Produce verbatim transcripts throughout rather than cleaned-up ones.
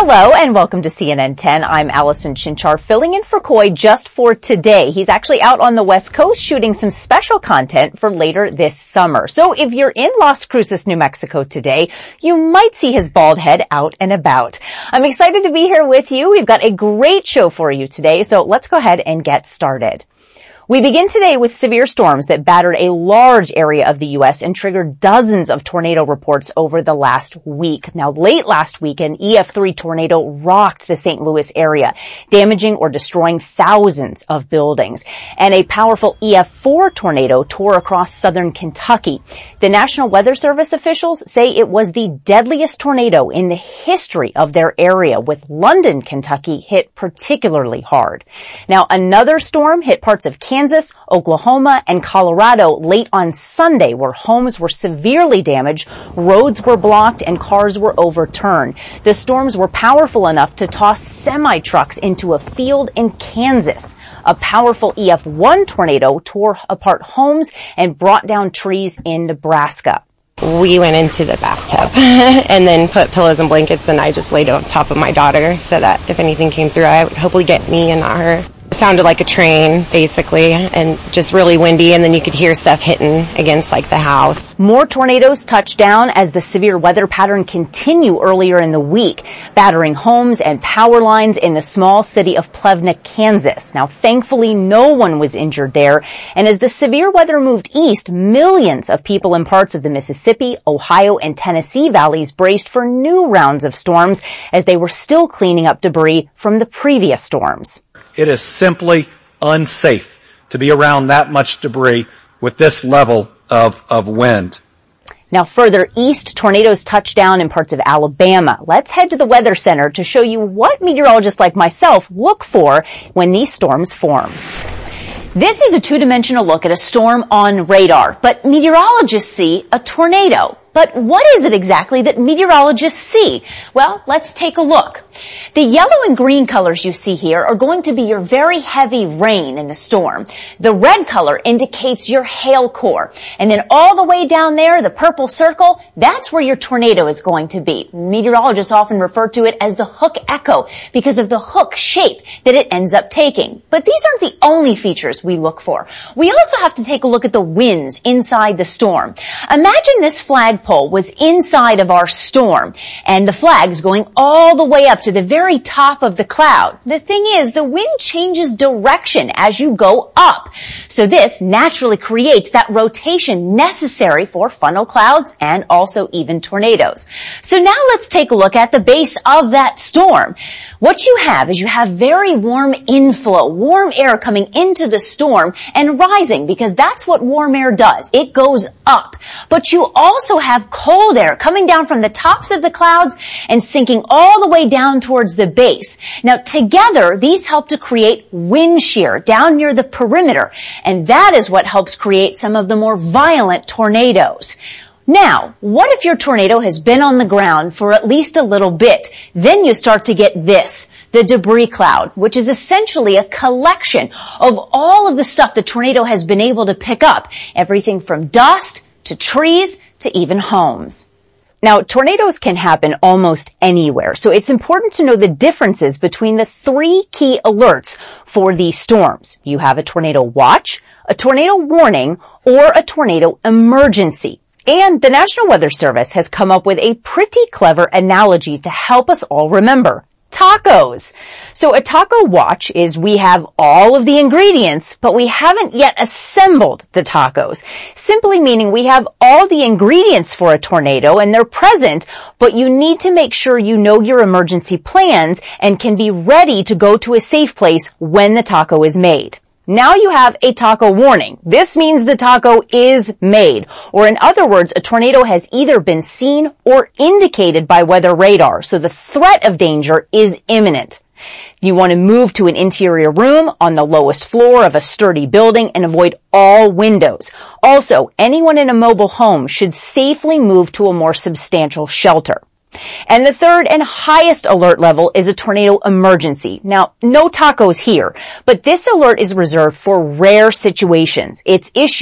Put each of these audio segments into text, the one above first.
Hello and welcome to C N N ten. I'm Allison Chinchar filling in for Coy just for today. He's actually out on the West Coast shooting some special content for later this summer. So if you're in Las Cruces, New Mexico today, you might see his bald head out and about. I'm excited to be here with you. We've got a great show for you today, so let's go ahead and get started. We begin today with severe storms that battered a large area of the U S and triggered dozens of tornado reports over the last week. Now, late last week, an E F three tornado rocked the Saint Louis area, damaging or destroying thousands of buildings. And a powerful E F four tornado tore across southern Kentucky. The National Weather Service officials say it was the deadliest tornado in the history of their area, with London, Kentucky hit particularly hard. Now, another storm hit parts of Kansas, Kansas, Oklahoma, and Colorado late on Sunday, where homes were severely damaged, roads were blocked, and cars were overturned. The storms were powerful enough to toss semi-trucks into a field in Kansas. A powerful E F one tornado tore apart homes and brought down trees in Nebraska. We went into the bathtub and then put pillows and blankets, and I just laid on top of my daughter so that if anything came through, I would hopefully get me and not her. It sounded like a train, basically, and just really windy, and then you could hear stuff hitting against, like, the house. More tornadoes touched down as the severe weather pattern continued earlier in the week, battering homes and power lines in the small city of Plevna, Kansas. Now, thankfully, no one was injured there, and as the severe weather moved east, millions of people in parts of the Mississippi, Ohio, and Tennessee valleys braced for new rounds of storms as they were still cleaning up debris from the previous storms. It is simply unsafe to be around that much debris with this level of, of wind. Now, further east, tornadoes touched down in parts of Alabama. Let's head to the Weather Center to show you what meteorologists like myself look for when these storms form. This is a two-dimensional look at a storm on radar, but meteorologists see a tornado. But what is it exactly that meteorologists see? Well, let's take a look. The yellow and green colors you see here are going to be your very heavy rain in the storm. The red color indicates your hail core. And then all the way down there, the purple circle, that's where your tornado is going to be. Meteorologists often refer to it as the hook echo because of the hook shape that it ends up taking. But these aren't the only features we look for. We also have to take a look at the winds inside the storm. Imagine this flag pole was inside of our storm, and the flag is going all the way up to the very top of the cloud. The thing is, the wind changes direction as you go up. So this naturally creates that rotation necessary for funnel clouds and also even tornadoes. So now let's take a look at the base of that storm. What you have is you have very warm inflow, warm air coming into the storm and rising, because that's what warm air does. It goes up. But you also have cold air coming down from the tops of the clouds and sinking all the way down towards the base. Now, together, these help to create wind shear down near the perimeter, and that is what helps create some of the more violent tornadoes. Now, what if your tornado has been on the ground for at least a little bit? Then you start to get this, the debris cloud, which is essentially a collection of all of the stuff the tornado has been able to pick up, everything from dust to trees to even homes. Now, tornadoes can happen almost anywhere, so it's important to know the differences between the three key alerts for these storms. You have a tornado watch, a tornado warning, or a tornado emergency. And the National Weather Service has come up with a pretty clever analogy to help us all remember. Tacos. So a taco watch is we have all of the ingredients, but we haven't yet assembled the tacos. Simply meaning we have all the ingredients for a tornado and they're present, but you need to make sure you know your emergency plans and can be ready to go to a safe place when the taco is made. Now you have a taco warning. This means the taco is made, or in other words, a tornado has either been seen or indicated by weather radar, so the threat of danger is imminent. You want to move to an interior room on the lowest floor of a sturdy building and avoid all windows. Also, anyone in a mobile home should safely move to a more substantial shelter. And the third and highest alert level is a tornado emergency. Now, no tacos here, but this alert is reserved for rare situations. It's issued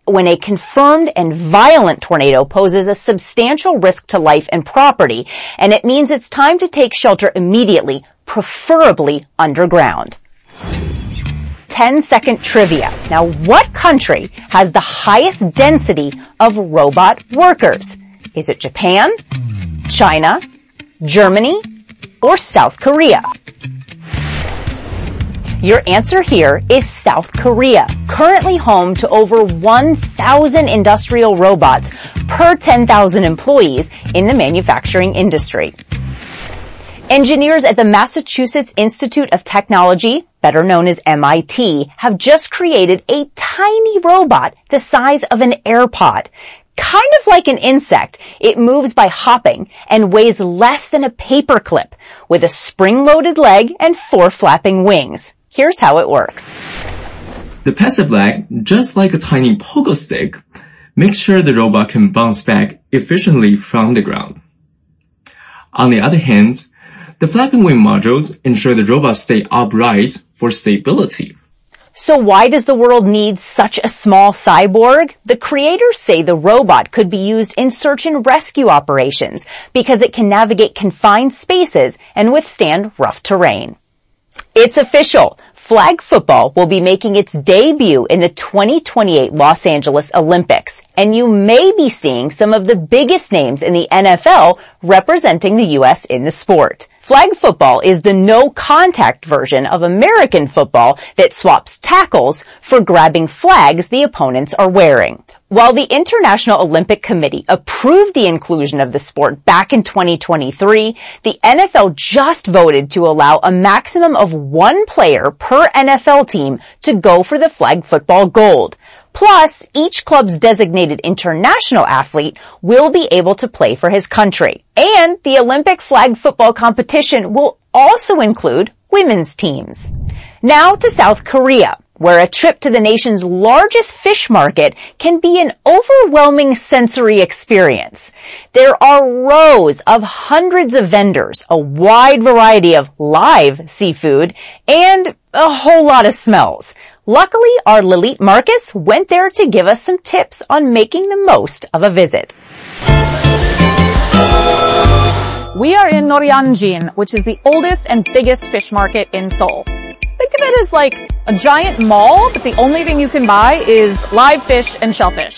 when a confirmed and violent tornado poses a substantial risk to life and property, and it means it's time to take shelter immediately, preferably underground. ten second trivia. Now, what country has the highest density of robot workers? Is it Japan, China, Germany, or South Korea? Your answer here is South Korea, currently home to over one thousand industrial robots per ten thousand employees in the manufacturing industry. Engineers at the Massachusetts Institute of Technology, better known as M I T, have just created a tiny robot the size of an AirPod. Kind of like an insect, it moves by hopping and weighs less than a paperclip, with a spring-loaded leg and four flapping wings. Here's how it works. The passive leg, just like a tiny pogo stick, makes sure the robot can bounce back efficiently from the ground. On the other hand, the flapping wing modules ensure the robot stay upright for stability. So why does the world need such a small cyborg? The creators say the robot could be used in search and rescue operations because it can navigate confined spaces and withstand rough terrain. It's official. Flag football will be making its debut in the twenty twenty-eight Los Angeles Olympics, and you may be seeing some of the biggest names in the N F L representing the U S in the sport. Flag football is the no-contact version of American football that swaps tackles for grabbing flags the opponents are wearing. While the International Olympic Committee approved the inclusion of the sport back in twenty twenty-three, the N F L just voted to allow a maximum of one player per N F L team to go for the flag football gold. Plus, each club's designated international athlete will be able to play for his country. And the Olympic flag football competition will also include women's teams. Now to South Korea, where a trip to the nation's largest fish market can be an overwhelming sensory experience. There are rows of hundreds of vendors, a wide variety of live seafood, and a whole lot of smells. Luckily, our Lilit Marcus went there to give us some tips on making the most of a visit. We are in Noryanjin, which is the oldest and biggest fish market in Seoul. Think of it as like a giant mall, but the only thing you can buy is live fish and shellfish.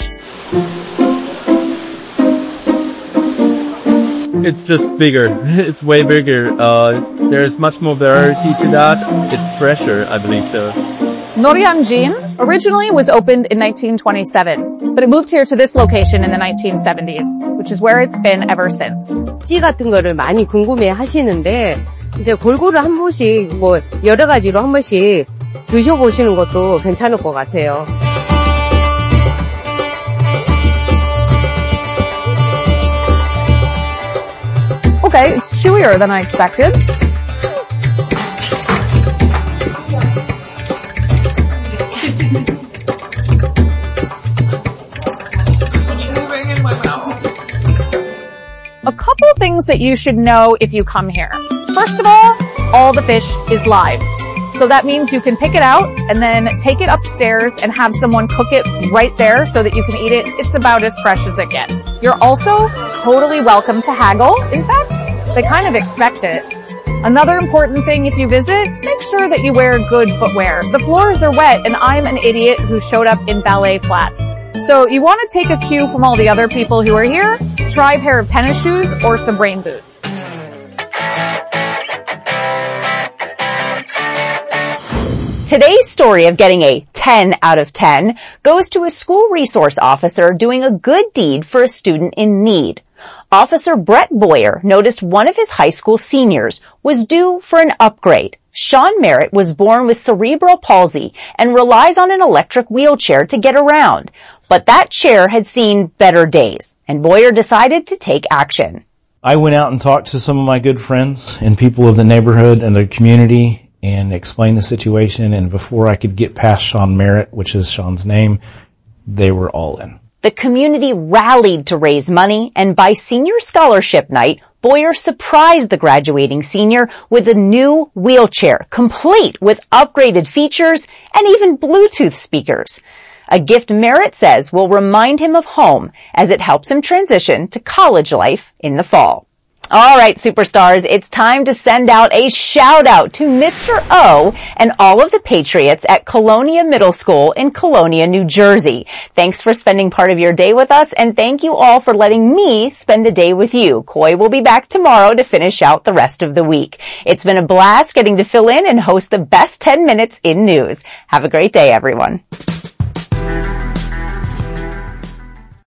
It's just bigger. It's way bigger. Uh, there's much more variety to that. It's fresher, I believe so. Noryanjin originally was opened in nineteen twenty-seven, but it moved here to this location in the nineteen seventies, which is where it's been ever since. 찌 같은 거를 많이 궁금해 하시는데 이제 골고루 한 번씩 뭐 여러 가지로 한 번씩 드셔보시는 것도 괜찮을 것 같아요. Okay, it's chewier than I expected. A couple things that you should know if you come here. First of all, all the fish is live. So that means you can pick it out and then take it upstairs and have someone cook it right there so that you can eat it. It's about as fresh as it gets. You're also totally welcome to haggle. In fact, they kind of expect it. Another important thing if you visit, make sure that you wear good footwear. The floors are wet and I'm an idiot who showed up in ballet flats. So you want to take a cue from all the other people who are here, try a pair of tennis shoes or some rain boots. Today's story of getting a ten out of ten goes to a school resource officer doing a good deed for a student in need. Officer Brett Boyer noticed one of his high school seniors was due for an upgrade. Sean Merritt was born with cerebral palsy and relies on an electric wheelchair to get around. But that chair had seen better days, and Boyer decided to take action. I went out and talked to some of my good friends and people of the neighborhood and the community and explained the situation, and before I could get past Sean Merritt, which is Sean's name, they were all in. The community rallied to raise money, and by senior scholarship night, Boyer surprised the graduating senior with a new wheelchair, complete with upgraded features and even Bluetooth speakers. A gift Merritt says will remind him of home as it helps him transition to college life in the fall. All right, superstars, it's time to send out a shout out to Mister O and all of the Patriots at Colonia Middle School in Colonia, New Jersey. Thanks for spending part of your day with us, and thank you all for letting me spend the day with you. Coy will be back tomorrow to finish out the rest of the week. It's been a blast getting to fill in and host the best ten minutes in news. Have a great day, everyone.